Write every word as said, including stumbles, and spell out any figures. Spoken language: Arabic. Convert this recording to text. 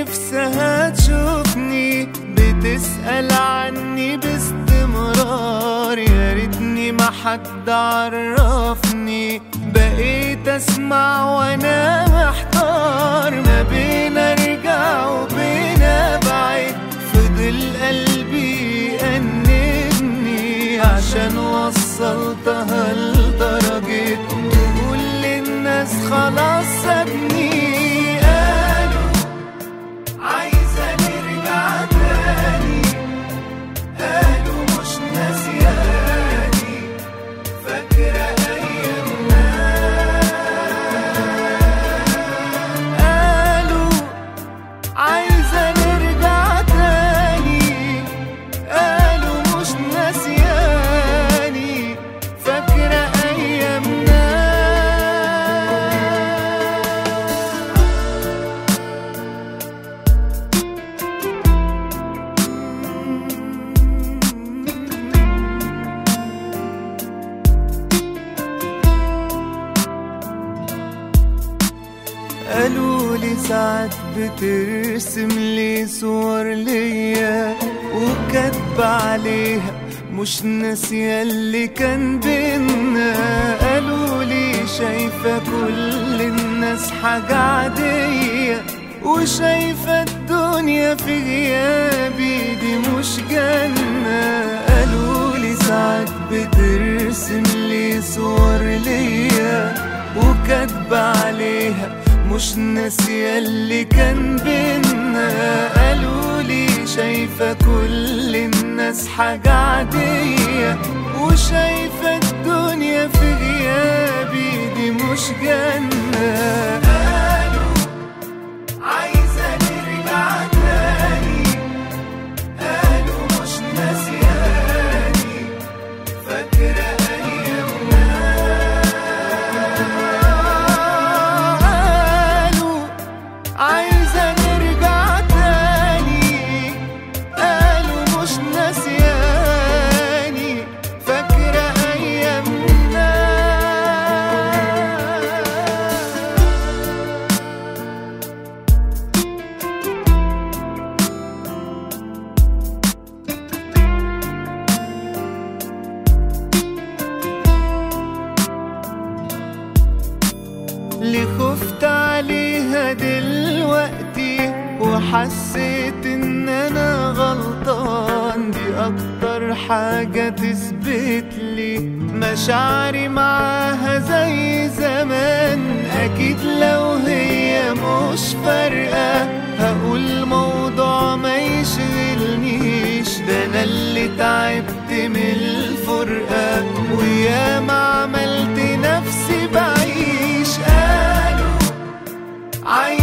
نفسها تشوفني بتسأل عني باستمرار، يا ريتني ما حد عرفني، بقيت اسمع وانا محتار ما بين ارجع وبين ابعد، فضل قلبي يأنبني عشان وصلتها لدرجة تقول للناس خلاص سابني. قالوا عايزة نرجع تاني، قالوا مش ناسياني، فاكرة أيامنا. قالوا عايزة نرجع تاني، قالوا مش ناسياني، فاكرة أيامنا. قالوا لي ساعات بترسم لي صور ليا وكاتبة عليها مش ناسية اللي كان بينا. قالوا لي شايفة كل الناس حاجة عادية، وشايفة الدنيا في غيابي دي مش جنة. قالوا لي ساعات بترسم لي صور ليا وكاتبة عليها مش ناسية اللي كان بينا. قالوا لي شايفة كل الناس حاجة عادية، وشايفة الدنيا في غيابي دي مش جنة. قالوا عايزة نرجع تاني، قالوا مش ناسياني، فاكرة أيامنا. عايزة نرجع تاني، قالوا مش ناسياني، فاكرة أيامنا. اللي خفت عليها دلوقتي وحسيت ان انا غلطان، دي اكتر حاجة تثبت لي مشاعري معاها زي زمان. اكيد لو هي مش فارقة هقول موضوع ما يشغلنيش، ده انا اللي تعبت من الفرقة ويا ما عملت نفسي بعيش. قالوا عايز